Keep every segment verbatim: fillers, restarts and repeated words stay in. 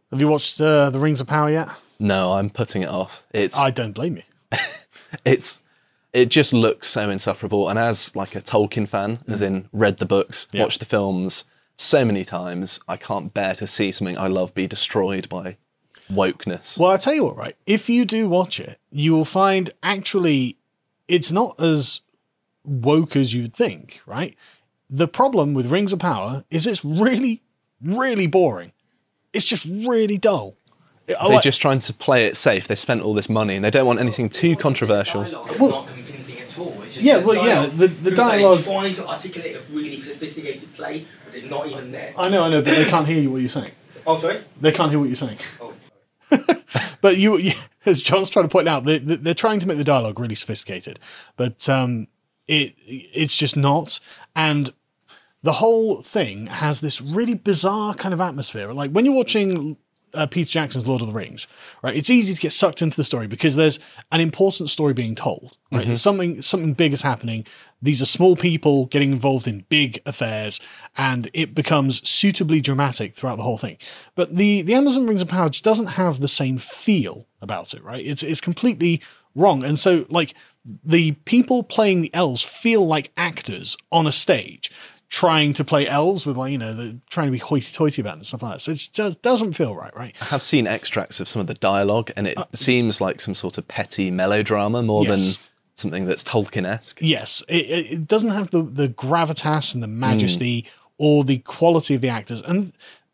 Have you watched uh, The Rings of Power yet? No, I'm putting it off. It's I don't blame you. it's it just looks so insufferable. And as like a Tolkien fan, mm. as in read the books, yeah. watched the films so many times, I can't bear to see something I love be destroyed by wokeness. Well, I tell you what, right? If you do watch it, you will find actually it's not as woke as you'd think, right? The problem with Rings of Power is it's really, really boring. It's just really dull. They're like, just trying to play it safe. They spent all this money and they don't want anything too controversial. Well, not convincing at all. It's just yeah, well, yeah, the, the dialogue... trying to articulate a really sophisticated play, but it's not even there. I know, I know, but they can't hear you what you're saying. Oh, sorry? They can't hear what you're saying. Oh. But you, you, as John's trying to point out, they, they're trying to make the dialogue really sophisticated, but um, it it's just not. And the whole thing has this really bizarre kind of atmosphere. Like when you're watching uh, Peter Jackson's Lord of the Rings, right? It's easy to get sucked into the story because there's an important story being told, right? Mm-hmm. There's something something big is happening. These are small people getting involved in big affairs, and it becomes suitably dramatic throughout the whole thing. But the the Amazon Rings of Power just doesn't have the same feel about it, right? It's it's completely wrong, and so like the people playing the elves feel like actors on a stage, trying to play elves with, like, you know, the, trying to be hoity-toity about it and stuff like that. So it just doesn't feel right, right? I have seen extracts of some of the dialogue, and it uh, seems like some sort of petty melodrama more yes. than something that's Tolkien-esque. Yes, it, it doesn't have the, the gravitas and the majesty mm. or the quality of the actors. And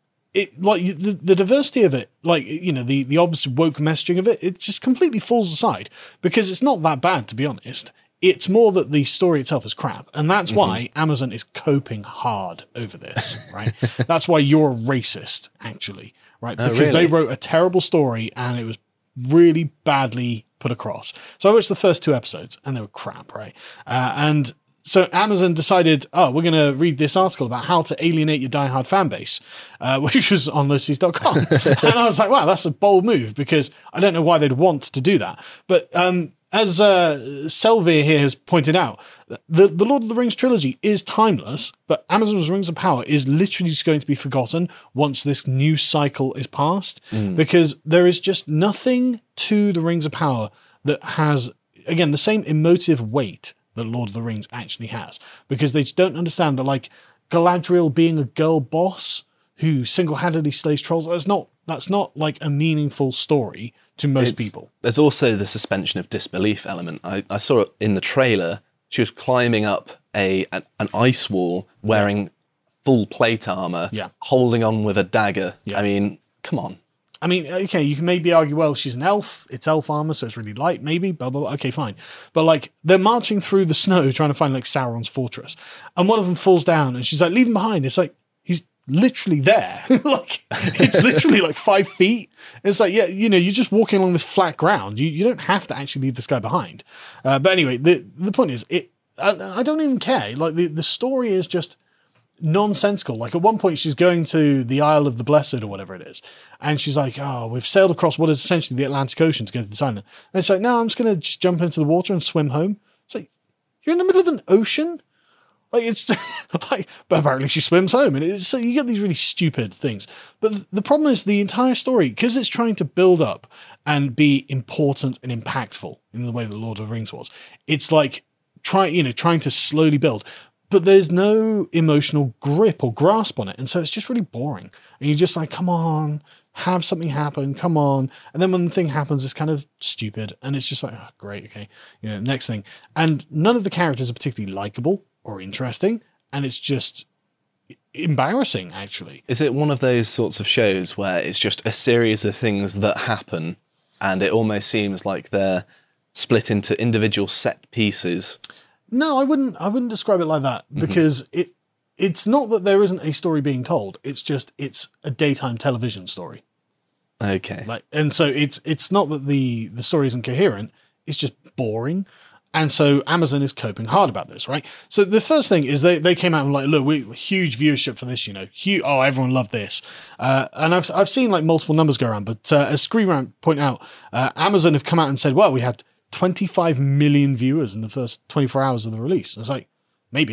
it like the, the diversity of it, like, you know, the, the obvious woke messaging of it, it just completely falls aside because it's not that bad, to be honest. It's more that the story itself is crap. And that's mm-hmm. why Amazon is coping hard over this, right? That's why you're a racist, actually, right? Oh, because really? they wrote a terrible story and it was really badly put across. So I watched the first two episodes and they were crap, right? Uh, and so Amazon decided, oh, we're going to read this article about how to alienate your diehard fan base, uh, which was on Lucy's dot com. And I was like, wow, that's a bold move because I don't know why they'd want to do that. But um, as uh, Selvir here has pointed out, the, the Lord of the Rings trilogy is timeless, but Amazon's Rings of Power is literally just going to be forgotten once this new cycle is passed, mm. because there is just nothing to the Rings of Power that has, again, the same emotive weight that Lord of the Rings actually has, because they just don't understand that, like, Galadriel being a girl boss who single-handedly slays trolls, that's not, that's not like a meaningful story to most it's, people. There's also the suspension of disbelief element. I, I saw it in the trailer. She was climbing up a an, an ice wall wearing full plate armor, yeah. holding on with a dagger. Yeah. I mean, come on. I mean, okay, you can maybe argue, well, she's an elf, it's elf armor, so it's really light, maybe, blah, blah, blah. Okay, fine. But, like, they're marching through the snow trying to find, like, Sauron's fortress. And one of them falls down, and she's like, leave him behind. It's like, he's literally there. Like, it's literally, like, five feet. It's like, yeah, you know, you're just walking along this flat ground. You you don't have to actually leave this guy behind. Uh, but anyway, the the point is, it. I, I don't even care. Like, the, the story is just nonsensical. Like, at one point she's going to the Isle of the Blessed or whatever it is, and she's like, oh, we've sailed across what is essentially the Atlantic Ocean to go to this island. And it's like, no, I'm just going to just jump into the water and swim home. It's like, you're in the middle of an ocean? Like, it's like, but apparently she swims home, and it's, so you get these really stupid things. But the problem is the entire story, because it's trying to build up and be important and impactful in the way that Lord of the Rings was, it's like try, you know, trying to slowly build. But there's no emotional grip or grasp on it. And so it's just really boring. And you're just like, come on, have something happen, come on. And then when the thing happens, it's kind of stupid. And it's just like, oh, great, okay. You know, next thing. And none of the characters are particularly likable or interesting. And it's just embarrassing, actually. Is it one of those sorts of shows where it's just a series of things that happen and it almost seems like they're split into individual set pieces? No, I wouldn't. I wouldn't describe it like that, because mm-hmm. it it's not that there isn't a story being told. It's just it's a daytime television story. Okay. Like, and so it's it's not that the the story isn't coherent. It's just boring, and so Amazon is coping hard about this, right? So the first thing is they they came out and like, look, we huge viewership for this, you know, huge. Oh, everyone loved this, uh, and I've I've seen like multiple numbers go around, but uh, as Screen Rant point out, uh, Amazon have come out and said, well, we had twenty-five million viewers in the first twenty-four hours of the release. And it's like, maybe.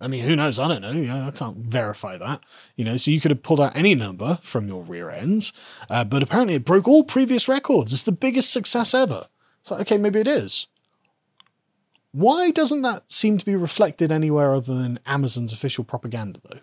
I mean, who knows? I don't know. Yeah, I can't verify that. You know, so you could have pulled out any number from your rear ends, uh, but apparently it broke all previous records. It's the biggest success ever. So, okay, maybe it is. Why doesn't that seem to be reflected anywhere other than Amazon's official propaganda, though?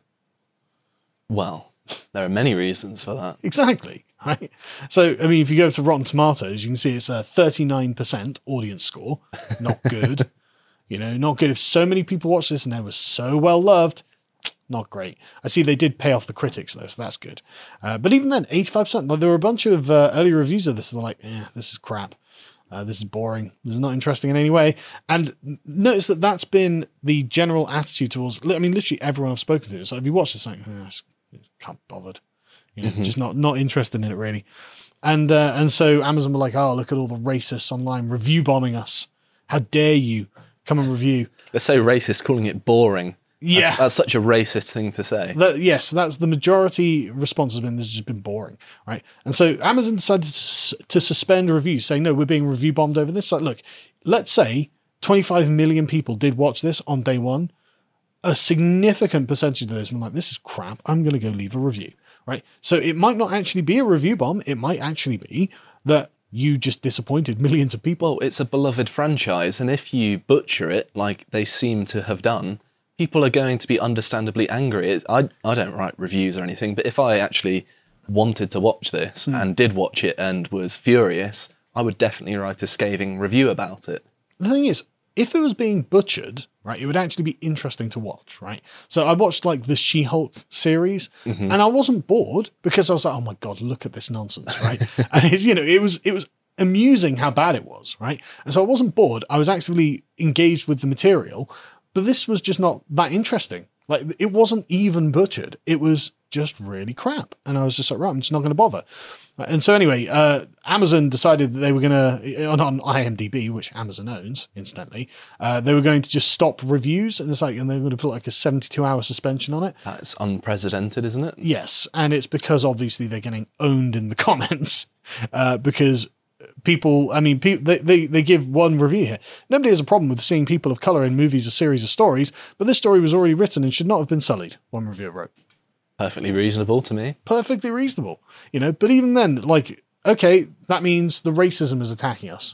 Well, there are many reasons for that. Exactly. Right. So, I mean, if you go to Rotten Tomatoes, you can see it's a thirty-nine percent audience score. Not good. You know, not good. If so many people watch this and they were so well loved, not great. I see they did pay off the critics, though, so that's good. Uh, but even then, eighty-five percent. Like, there were a bunch of uh, early reviews of this, and they're like, eh, this is crap. Uh, this is boring. This is not interesting in any way. And notice that that's been the general attitude towards, I mean, literally everyone I've spoken to. So if you watch this, like, oh, I can't be bothered. You know, mm-hmm. just not not interested in it, really. And uh, and so Amazon were like, oh, look at all the racists online review bombing us. How dare you come and review? They're so racist, calling it boring. Yeah. That's, that's such a racist thing to say. That, yes, that's the majority response has been, this has just been boring, right? And so Amazon decided to, to suspend reviews, saying, no, we're being review bombed over this. Like, look, let's say twenty-five million people did watch this on day one. A significant percentage of those were like, this is crap. I'm going to go leave a review, right? So it might not actually be a review bomb. It might actually be that you just disappointed millions of people. Well, it's a beloved franchise, and if you butcher it like they seem to have done, people are going to be understandably angry. I, I don't write reviews or anything, but if I actually wanted to watch this mm. and did watch it and was furious, I would definitely write a scathing review about it. The thing is, if it was being butchered, right, it would actually be interesting to watch, right? So I watched like the She-Hulk series, mm-hmm. and I wasn't bored because I was like, oh my God, look at this nonsense, right? And it's, you know, it was it was amusing how bad it was, right? And so I wasn't bored. I was actively engaged with the material, but this was just not that interesting. Like, it wasn't even butchered. It was just really crap. And I was just like, right, I'm just not going to bother. And so anyway, uh, Amazon decided that they were going to, on, on IMDb, which Amazon owns, incidentally, uh, they were going to just stop reviews. And it's like, and they were going to put like a seventy-two hour suspension on it. That's unprecedented, isn't it? Yes. And it's because obviously they're getting owned in the comments uh, because people, I mean, pe- they, they, they give one review here. Nobody has a problem with seeing people of colour in movies or series of stories, but this story was already written and should not have been sullied, one reviewer wrote. Perfectly reasonable to me. Perfectly reasonable. You know, but even then, like, okay, that means the racism is attacking us.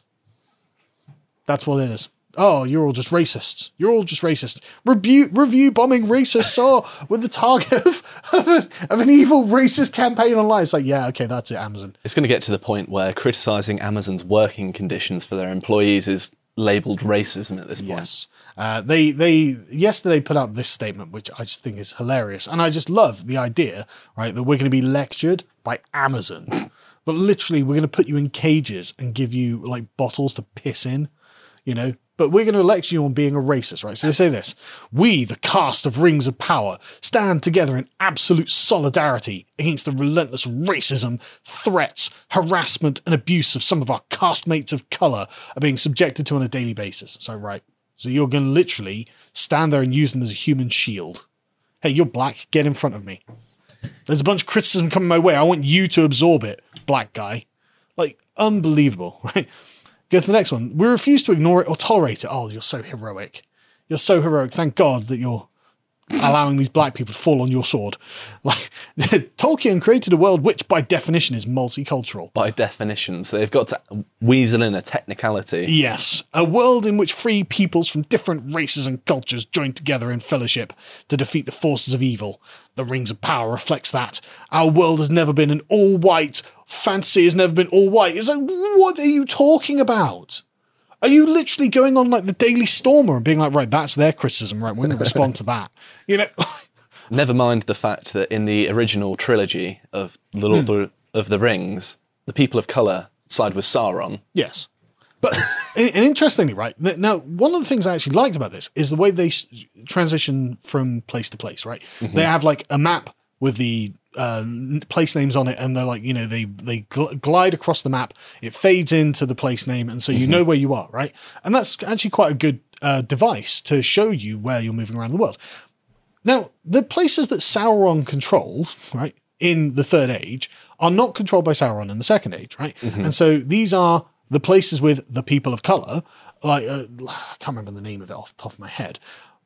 That's what it is. Oh, you're all just racists. You're all just racist. Review, review bombing racists are with the target of, of, a, of an evil racist campaign online. It's like, yeah, okay, that's it, Amazon. It's going to get to the point where criticising Amazon's working conditions for their employees is labelled racism at this point. Yes. Uh, they, they yesterday put out this statement, which I just think is hilarious. And I just love the idea, right, that we're going to be lectured by Amazon. But literally, we're going to put you in cages and give you, like, bottles to piss in, you know? But we're going to lecture you on being a racist, right? So they say this: we, the cast of Rings of Power, stand together in absolute solidarity against the relentless racism, threats, harassment, and abuse of some of our castmates of colour are being subjected to on a daily basis. So, right. So you're going to literally stand there and use them as a human shield. Hey, you're black. Get in front of me. There's a bunch of criticism coming my way. I want you to absorb it, black guy. Like, unbelievable, right? Go to the next one. We refuse to ignore it or tolerate it. Oh, you're so heroic. You're so heroic. Thank God that you're allowing these black people to fall on your sword. Like, Tolkien created a world which, by definition, is multicultural. By definition, so they've got to weasel in a technicality. Yes. A world in which free peoples from different races and cultures join together in fellowship to defeat the forces of evil. The Rings of Power reflects that. Our world has never been an all-white. Fantasy has never been all-white. It's like, what are you talking about? Are you literally going on like the Daily Stormer and being like, right, that's their criticism, right? We're going to respond to that. You know? Never mind the fact that in the original trilogy of the Lord mm. of the Rings, the people of colour side with Sauron. Yes. But and interestingly, right, now, one of the things I actually liked about this is the way they transition from place to place, right? Mm-hmm. They have like a map with the uh, place names on it, and they're like, you know, they they gl- glide across the map, it fades into the place name, and so you mm-hmm. know where you are, right? And that's actually quite a good uh, device to show you where you're moving around the world. Now, the places that Sauron controlled, right, in the Third Age are not controlled by Sauron in the Second Age, right? Mm-hmm. And so these are the places with the people of colour, like, uh, I can't remember the name of it off the top of my head, but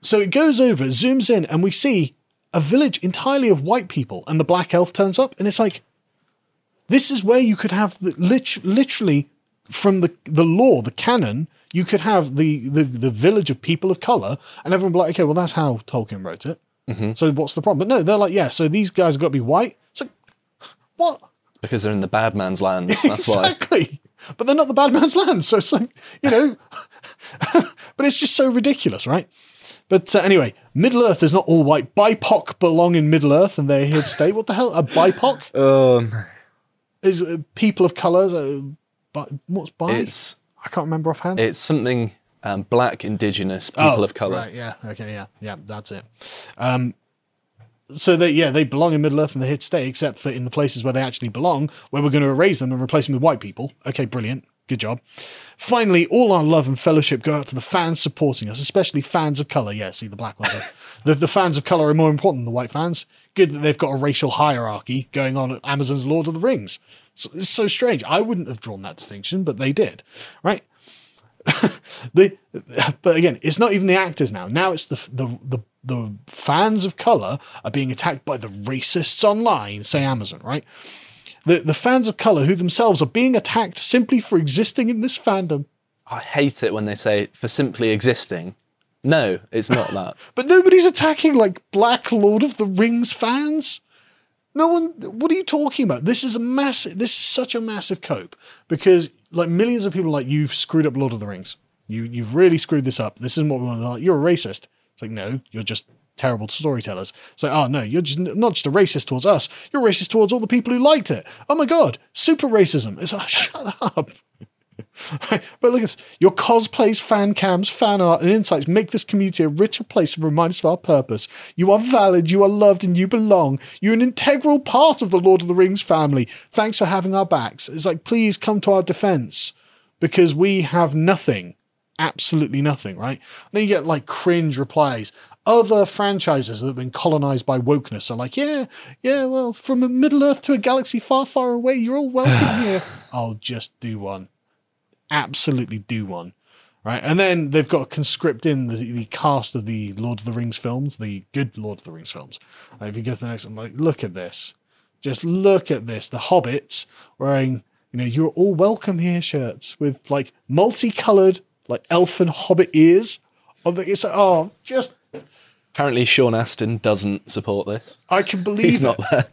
So it goes over, zooms in, and we see a village entirely of white people, and the black elf turns up, and it's like, this is where you could have the, lit- literally from the the lore, the canon, you could have the, the, the village of people of color, and everyone would be like, okay, well, that's how Tolkien wrote it. Mm-hmm. So what's the problem? But no, they're like, yeah, so these guys have got to be white. It's like, what? Because they're in the bad man's land. That's exactly. why. Exactly. But they're not the bad man's land. So it's like, you know, but it's just so ridiculous, right? But uh, anyway, Middle-earth is not all white. B I P O C belong in Middle-earth and they're here to stay. What the hell? A B I P O C? Um, is uh, people of colour. Uh, bi- what's bi? It's, I can't remember offhand. It's something um, black, indigenous, people oh, of colour. Right, yeah, okay, yeah, yeah, that's it. Um, so they, yeah, they belong in Middle-earth and they're here to stay, except for in the places where they actually belong, where we're going to erase them and replace them with white people. Okay, brilliant. Good job. Finally, all our love and fellowship go out to the fans supporting us, especially fans of colour. Yeah, see, the black ones are. the, the fans of colour are more important than the white fans. Good that they've got a racial hierarchy going on at Amazon's Lord of the Rings. So, it's so strange. I wouldn't have drawn that distinction, but they did. Right? the, but again, it's not even the actors now. Now it's the the the, the fans of colour are being attacked by the racists online, say Amazon, right? The the fans of colour who themselves are being attacked simply for existing in this fandom. I hate it when they say, for simply existing. No, it's not that. But nobody's attacking, like, black Lord of the Rings fans. No one... What are you talking about? This is a massive... This is such a massive cope. Because, like, millions of people are like, you've screwed up Lord of the Rings. You, you've really screwed this up. This isn't what we want. They're like, you're a racist. It's like, no, you're just... terrible storytellers. It's like, oh no, you're just not just a racist towards us, you're racist towards all the people who liked it. Oh my god, super racism. It's like, shut up. Right? But look at this. Your cosplays, fan cams, fan art, and insights make this community a richer place and remind us of our purpose. You are valid, you are loved, and you belong. You're an integral part of the Lord of the Rings family. Thanks for having our backs. It's like, please come to our defense, because we have nothing. Absolutely nothing, right? Then you get like cringe replies. Other franchises that have been colonized by wokeness are like, yeah, yeah, well, from a Middle-earth to a galaxy far, far away, you're all welcome here. I'll just do one. Absolutely do one. Right? And then they've got to conscript in the, the cast of the Lord of the Rings films, the good Lord of the Rings films. Like, if you go to the next one, like, look at this. Just look at this. The hobbits wearing, you know, you're all welcome here shirts with like multicolored, like elfin hobbit ears. It's like, oh, just... Apparently Sean Astin doesn't support this. I can believe He's it. not there.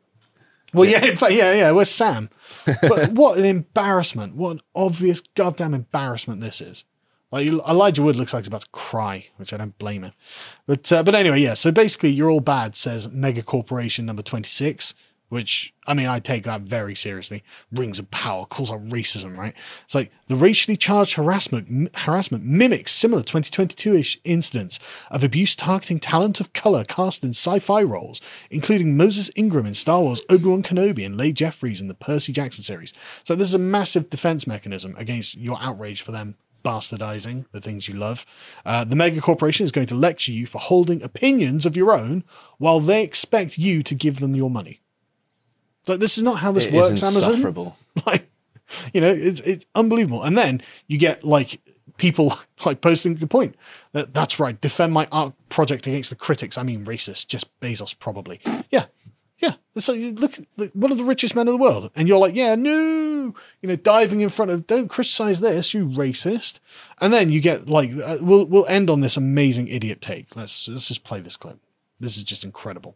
Well, yeah, in fact, yeah, yeah, where's Sam? But what an embarrassment. What an obvious goddamn embarrassment this is. Like, Elijah Wood looks like he's about to cry, which I don't blame him. But uh, but anyway, yeah, so basically, you're all bad, says Mega Corporation number twenty-six, which, I mean, I take that very seriously. Rings of power, calls out racism, right? It's like the racially charged harassment m- harassment mimics similar twenty twenty-two-ish incidents of abuse targeting talent of color cast in sci-fi roles, including Moses Ingram in Star Wars, Obi-Wan Kenobi, and Leigh Jeffries in the Percy Jackson series. So this is a massive defense mechanism against your outrage for them bastardizing the things you love. Uh, the mega corporation is going to lecture you for holding opinions of your own while they expect you to give them your money. Like, this is not how this it works, is Amazon. Insufferable. Like, you know, it's it's unbelievable. And then you get like people like posting the point that that's right, defend my art project against the critics. I mean, racist, just Bezos probably. Yeah, yeah. It's like, look, look, one of the richest men in the world, and you're like, yeah, no, you know, diving in front of, don't criticize this, you racist. And then you get like, uh, we'll we'll end on this amazing idiot take. Let's let's just play this clip. This is just incredible.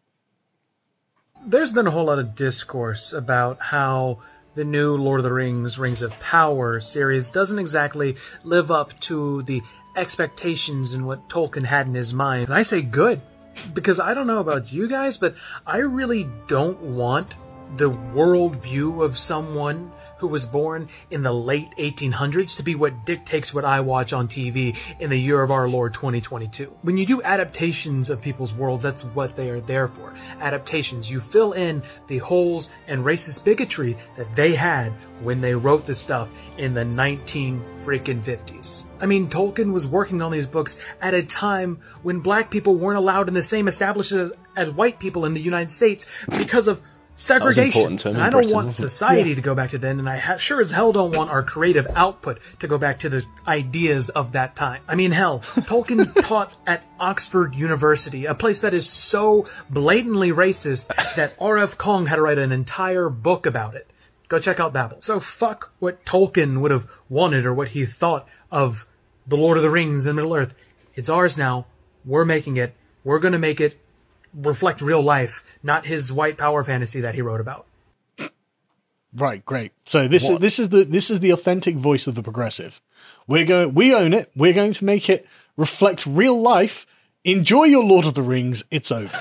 There's been a whole lot of discourse about how the new Lord of the Rings, Rings of Power series doesn't exactly live up to the expectations and what Tolkien had in his mind. And I say good, because I don't know about you guys, but I really don't want the worldview of someone who was born in the late eighteen hundreds to be what dictates what I watch on T V in the year of our Lord twenty twenty-two. When you do adaptations of people's worlds, that's what they are there for. Adaptations. You fill in the holes and racist bigotry that they had when they wrote this stuff in the nineteen freaking fifties. I mean, Tolkien was working on these books at a time when black people weren't allowed in the same establishment as white people in the United States because of segregation. important to him And in I don't Britain, want wasn't it? society Yeah. to go back to then, and I ha- sure as hell don't want our creative output to go back to the ideas of that time. I mean, hell, Tolkien taught at Oxford University, a place that is so blatantly racist that R F Kong had to write an entire book about it. Go check out Babel. So fuck what Tolkien would have wanted or what he thought of The Lord of the Rings and Middle-earth. It's ours now. We're making it. We're going to make it reflect real life, not his white power fantasy that he wrote about. Right, great. So this is What? this is the this is the authentic voice of the progressive. We're going we own it. We're going to make it reflect real life. Enjoy your Lord of the Rings. It's over.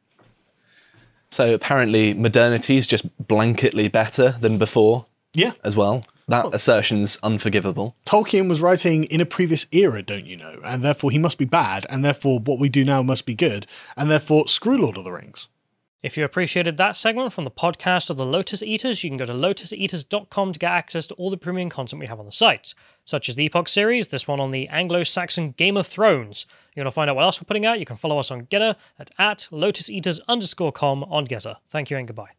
So apparently modernity is just blanketly better than before Yeah. as well. That assertion's unforgivable. Tolkien was writing in a previous era, don't you know? And therefore he must be bad, and therefore what we do now must be good, and therefore screw Lord of the Rings. If you appreciated that segment from the podcast of the Lotus Eaters, you can go to lotus eaters dot com to get access to all the premium content we have on the site, such as the Epoch series, this one on the Anglo-Saxon Game of Thrones. You want to find out what else we're putting out, you can follow us on Getter at, at lotuseaters underscore com on Getter. Thank you and goodbye.